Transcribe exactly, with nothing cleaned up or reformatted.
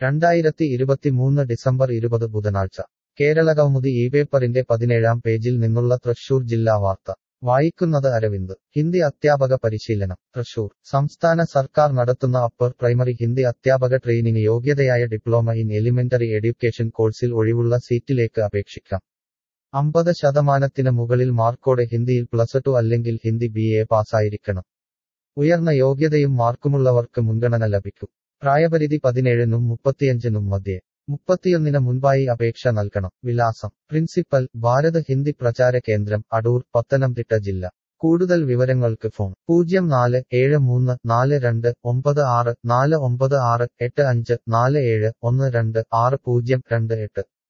രണ്ടായിരത്തി ഇരുപത്തിമൂന്ന് ഡിസംബർ ഇരുപത് ബുധനാഴ്ച കേരളകൗമുദി ഈ പേപ്പറിന്റെ പതിനേഴാം പേജിൽ നിന്നുള്ള തൃശൂർ ജില്ലാ വാർത്ത വായിക്കുന്നത് അരവിന്ദ് ഹിന്ദി അധ്യാപക പരിശീലനം തൃശൂർ സംസ്ഥാന സർക്കാർ നടത്തുന്ന അപ്പർ പ്രൈമറി ഹിന്ദി അധ്യാപക ട്രെയിനിങ് യോഗ്യതയായ ഡിപ്ലോമ ഇൻ എലിമെന്ററി എഡ്യൂക്കേഷൻ കോഴ്സിൽ ഒഴിവുള്ള സീറ്റിലേക്ക് അപേക്ഷിക്കാം അമ്പത് ശതമാനത്തിന് മുകളിൽ മാർക്കോടെ ഹിന്ദിയിൽ പ്ലസ് ടു അല്ലെങ്കിൽ ഹിന്ദി ബി എ പാസ്സായിരിക്കണം ഉയർന്ന യോഗ്യതയും മാർക്കുമുള്ളവർക്ക് മുൻഗണന ലഭിക്കും പ്രായപരിധി പതിനേഴിനും മുപ്പത്തിയഞ്ചിനും മധ്യേ മുപ്പത്തിയൊന്നിന് മുൻപായി അപേക്ഷ നൽകണം വിലാസം പ്രിൻസിപ്പൽ ഭാരത് ഹിന്ദി പ്രചാര കേന്ദ്രം അടൂർ പത്തനംതിട്ട ജില്ല കൂടുതൽ വിവരങ്ങൾക്ക് ഫോൺ പൂജ്യം നാല് ഏഴ് മൂന്ന് നാല് രണ്ട് ഒമ്പത് ആറ് നാല് ഒമ്പത് ആറ് എട്ട് അഞ്ച് നാല് ഏഴ് ഒന്ന് രണ്ട് ആറ് പൂജ്യം രണ്ട് എട്ട്